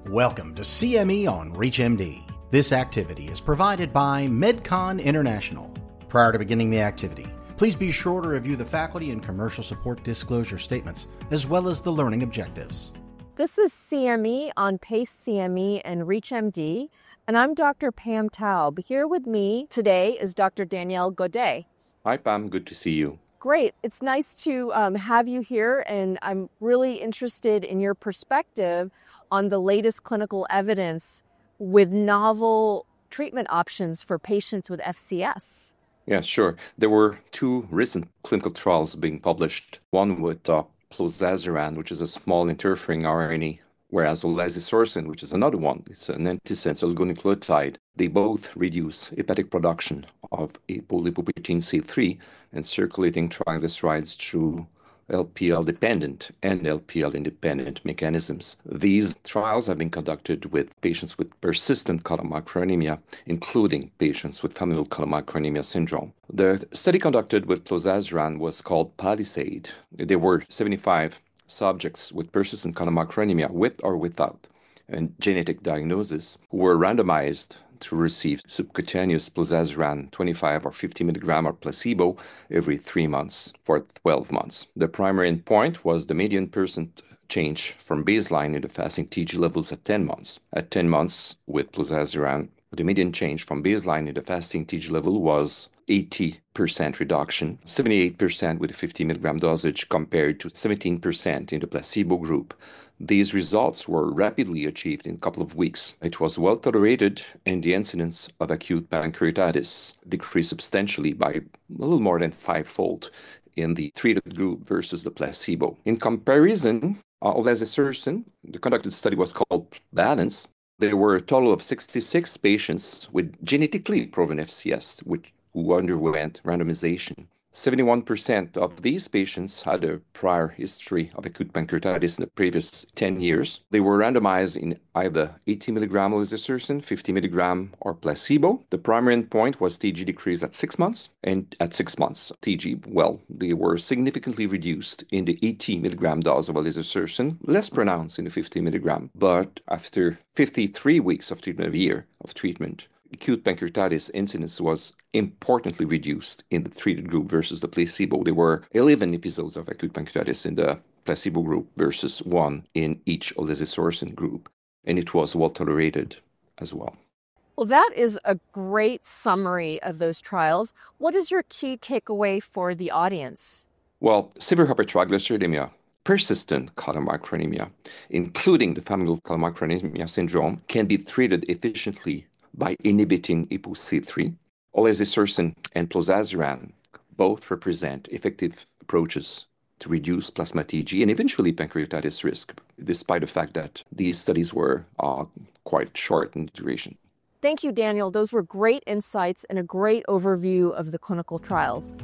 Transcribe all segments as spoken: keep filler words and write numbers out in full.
Welcome to C M E on ReachMD. This activity is provided by MedCon International. Prior to beginning the activity, please be sure to review the faculty and commercial support disclosure statements, as well as the learning objectives. This is C M E on PACE C M E and ReachMD, and I'm Doctor Pam Taub. Here with me today is Doctor Danielle Godet. Hi, Pam. Good to see you. Great. It's nice to um, have you here, and I'm really interested in your perspective on the latest clinical evidence with novel treatment options for patients with F C S. Yeah, sure. There were two recent clinical trials being published, one with uh, plozasiran, which is a small interfering R N A, whereas olezarsen, which is another one, it's an antisense oligonucleotide. They both reduce hepatic production of apolipoprotein C three and circulating triglycerides through L P L-dependent and L P L-independent mechanisms. These trials have been conducted with patients with persistent chylomicronemia, including patients with familial chylomicronemia syndrome. The study conducted with plozasiran was called PALISADE. There were seventy-five subjects with persistent chylomicronemia, with or without a genetic diagnosis, who were randomized to receive subcutaneous plozasiran twenty-five or fifty milligram or placebo every three months for twelve months. The primary endpoint was the median percent change from baseline in the fasting T G levels at ten months. At ten months with plozasiran, the median change from baseline in the fasting T G level was eighty percent reduction, seventy-eight percent with a fifty milligram dosage compared to seventeen percent in the placebo group. These results were rapidly achieved in a couple of weeks. It was well tolerated, and the incidence of acute pancreatitis decreased substantially by a little more than fivefold in the treated group versus the placebo. In comparison, uh, olezarsen, the conducted study was called BALANCE. There were a total of sixty-six patients with genetically proven F C S, which who underwent randomization. seventy-one percent of these patients had a prior history of acute pancreatitis in the previous ten years. They were randomized in either eighty milligram olezarsen, fifty milligram, or placebo. The primary endpoint was T G decrease at six months, and at six months, T G, well, they were significantly reduced in the eighty milligram dose of olezarsen, less pronounced in the fifty milligram, but after fifty-three weeks of treatment, a year of treatment, acute pancreatitis incidence was importantly reduced in the treated group versus the placebo. There were eleven episodes of acute pancreatitis in the placebo group versus one in each olezarsen group, and it was well tolerated as well. Well, that is a great summary of those trials. What is your key takeaway for the audience? Well, severe hypertriglyceridemia, persistent chylomicronemia, including the familial chylomicronemia syndrome, can be treated efficiently by inhibiting A P O C three. Olezarsen and plozasiran both represent effective approaches to reduce plasma T G and eventually pancreatitis risk, despite the fact that these studies were uh, quite short in duration. Thank you, Daniel. Those were great insights and a great overview of the clinical trials.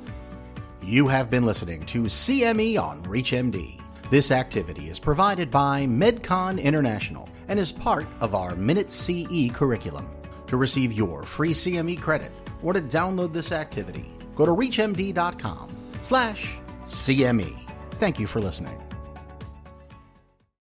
You have been listening to C M E on ReachMD. This activity is provided by MedCon International and is part of our Minute C E curriculum. To receive your free C M E credit or to download this activity, go to reachmd.com slash CME. Thank you for listening.